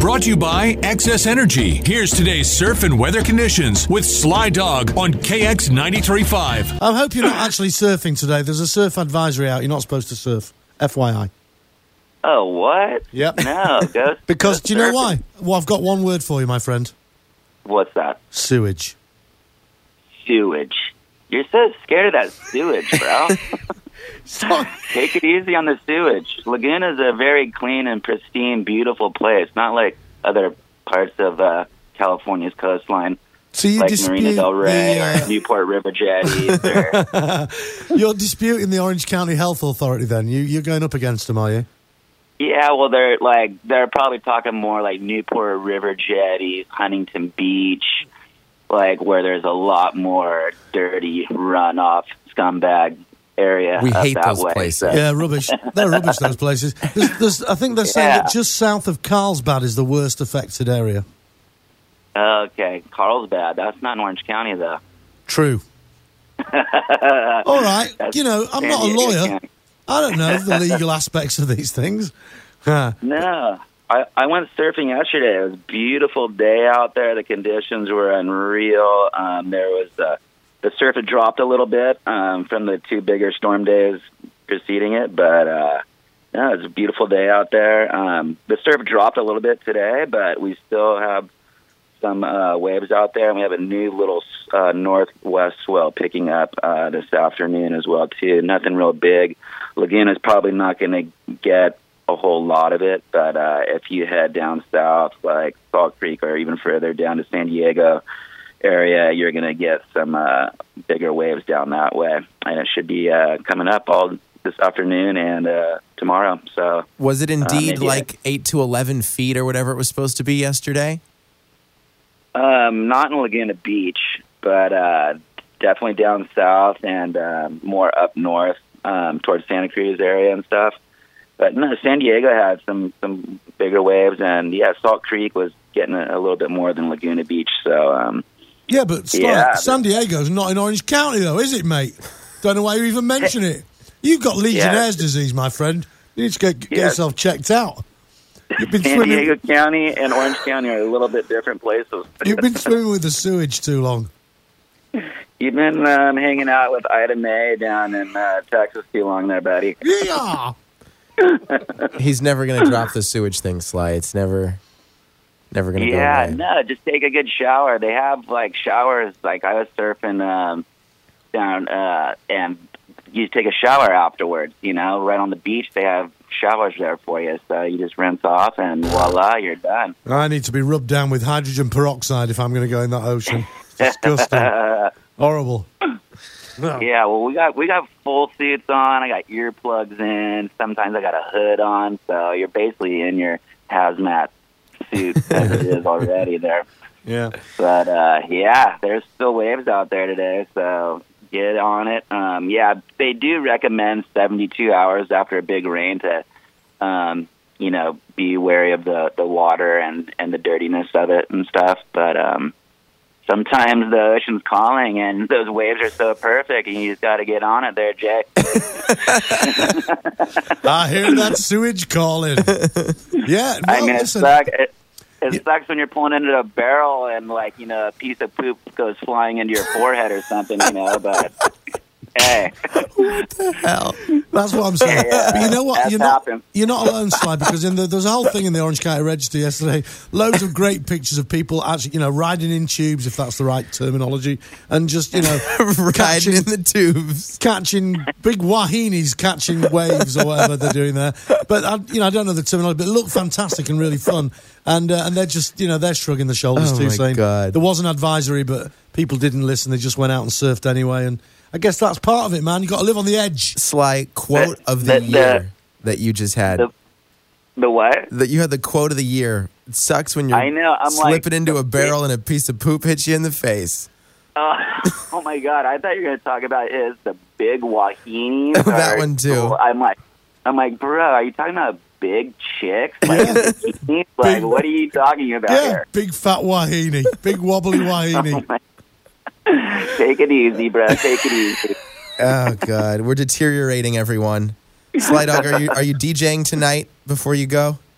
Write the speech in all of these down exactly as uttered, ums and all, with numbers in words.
Brought to you by Excess Energy. Here's today's surf and weather conditions with Sly Dog on K X ninety-three point five. I hope you're not actually surfing today. There's a surf advisory out. You're not supposed to surf. F Y I. Oh, what? Yep. No, go. Because, go do you know surfing. why? Well, I've got one word for you, my friend. What's that? Sewage. Sewage. You're so scared of that sewage, bro. Stop. Take it easy on the sewage. Laguna's a very clean and pristine, beautiful place. Not like other parts of uh, California's coastline. So you like dispute Marina Del Rey the, uh... or Newport River Jetties. Or... You're disputing the Orange County Health Authority then? You, you're going up against them, are you? Yeah, well, they're like they're probably talking more like Newport River Jetties, Huntington Beach, like where there's a lot more dirty runoff scumbag area. We up hate that those way. places. So- Yeah, rubbish. They're rubbish, those places. There's, there's, I think they're saying Yeah. that just south of Carlsbad is the worst affected area. Okay, Carlsbad. That's not in Orange County, though. True. All right. That's You know, I'm San not a Diego lawyer. County. I don't know the legal aspects of these things. Huh. No. I, I went surfing yesterday. It was a beautiful day out there. The conditions were unreal. Um, there was uh, the surf had dropped a little bit um, from the two bigger storm days preceding it, but uh, no, it was a beautiful day out there. Um, the surf dropped a little bit today, but we still have some uh, waves out there, and we have a new little uh, northwest swell picking up uh, this afternoon as well too. Nothing real big. Laguna's probably not going to get a whole lot of it, but uh, if you head down south, like Salt Creek or even further down to San Diego area, you're going to get some uh, bigger waves down that way, and it should be uh, coming up all this afternoon and uh, tomorrow. So, Was it indeed maybe like eight to eleven feet or whatever it was supposed to be yesterday? um, not in Laguna Beach, but uh, definitely down south and uh, more up north um, towards Santa Cruz area and stuff. But no, San Diego had some, some bigger waves, and yeah, Salt Creek was getting a, a little bit more than Laguna Beach. So um, Yeah, but Sly, Yeah, San Diego's not in Orange County, though, is it, mate? Don't know why you even mention it. You've got Legionnaire's disease, my friend. You need to get, get Yeah. yourself checked out. You've been San swimming. Diego County and Orange County are a little bit different places. You've been swimming with the sewage too long. You've been um, hanging out with Ida Mae down in uh, Texas too long there, buddy. Yeah. He's never going to drop the sewage thing, Sly. It's never, never going to Yeah, go away. no, just take a good shower. They have like showers. Like I was surfing um, down, uh, and you take a shower afterwards. You know, right on the beach, they have showers there for you. So you just rinse off, and voila, you're done. I need to be rubbed down with hydrogen peroxide if I'm going to go in that ocean. It's disgusting. Horrible. No. Yeah, well, we got we got full suits on. I got earplugs in. Sometimes I got a hood on. So you're basically in your hazmat suit as it is already there. Yeah. But uh, yeah, there's still waves out there today, so get on it. Um, yeah, they do recommend seventy-two hours after a big rain to, um, you know, be wary of the, the water and, and the dirtiness of it and stuff. But um, sometimes the ocean's calling, and those waves are so perfect, and you just got to get on it there, Jay. I hear that sewage calling. Yeah. I Well, mean, it, listen. suck, it, it sucks when you're pulling into a barrel and, like, you know, a piece of poop goes flying into your forehead or something, you know, but, hey. Hell. That's what I'm saying. Yeah, But you know what? that's You're not, happened. you're not alone, Sly, because in the, there's a whole thing in the Orange County Register yesterday. Loads of great pictures of people actually, you know, riding in tubes, if that's the right terminology, and just, you know, Riding catching, in the tubes. catching big wahinis, catching waves or whatever they're doing there. But, I, you know, I don't know the terminology, but it looked fantastic and really fun. And uh, and they're just, you know, they're shrugging the shoulders Oh, too, my saying God. there was an advisory, but people didn't listen. They just went out and surfed anyway. And I guess that's part of it, man. You got to live on the edge. Sly, quote The- of the, the- the- year that you just had. The, the what? that you had the quote of the year. It sucks when you're I know, I'm slipping like- into a barrel and a piece of poop hits you in the face. Uh, oh, my God. I thought you were going to talk about is the big wahinis. That or- one, too. I'm like, I'm like, bro, are you talking about big chicks? Like, bikinis? like Big- what are you talking about Yeah, here? big fat wahini, big wobbly wahini. Take it easy, bro. Take it easy. Oh, God. We're deteriorating, everyone. Sly Dog, are you, are you DJing tonight before you go?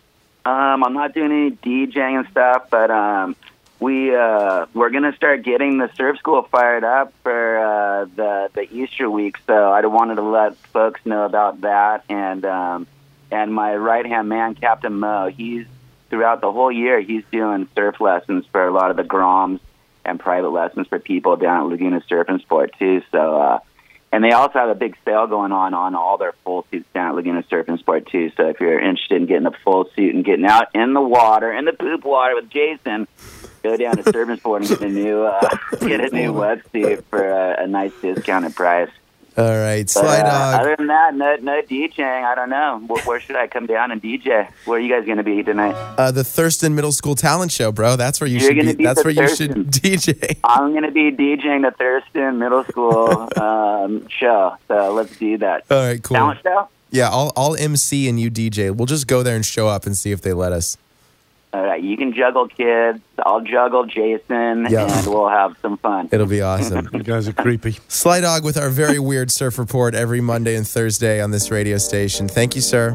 Um, I'm not doing any DJing and stuff, but um, we uh, we're gonna start getting the surf school fired up for uh, the the Easter week. So I wanted to let folks know about that, and um, and my right hand man, Captain Mo, he's throughout the whole year he's doing surf lessons for a lot of the Groms and private lessons for people down at Laguna Surf and Sport too. So. Uh, And they also have a big sale going on on all their full suits down at Laguna Surf and Sport, too. So if you're interested in getting a full suit and getting out in the water, in the poop water with Jason, go down to Surf and Sport and get a new, uh, get a new wetsuit for a, a nice discounted price. All right, But, Sly uh, Dog. other than that, no, no DJing. I don't know. Where, where should I come down and D J? Where are you guys going to be tonight? Uh, the Thurston Middle School Talent Show, bro. That's where you You're should gonna be. be That's the where you Thurston. should D J. I'm going to be DJing the Thurston Middle School um, show. So let's do that. All right, cool. Talent show? Yeah, I'll I'll M C and you D J. We'll just go there and show up and see if they let us. All right, you can juggle kids. I'll juggle Jason, Yeah. and we'll have some fun. It'll be awesome. You guys are creepy. Sly Dog with our very weird surf report every Monday and Thursday on this radio station. Thank you, sir.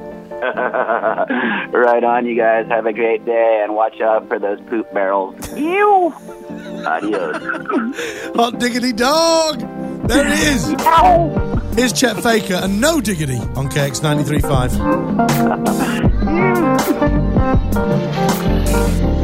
Right on, you guys. Have a great day, and watch out for those poop barrels. Ew! Adios. Hot diggity dog! There it is! Here's Chet Faker and No Diggity on K X ninety-three point five.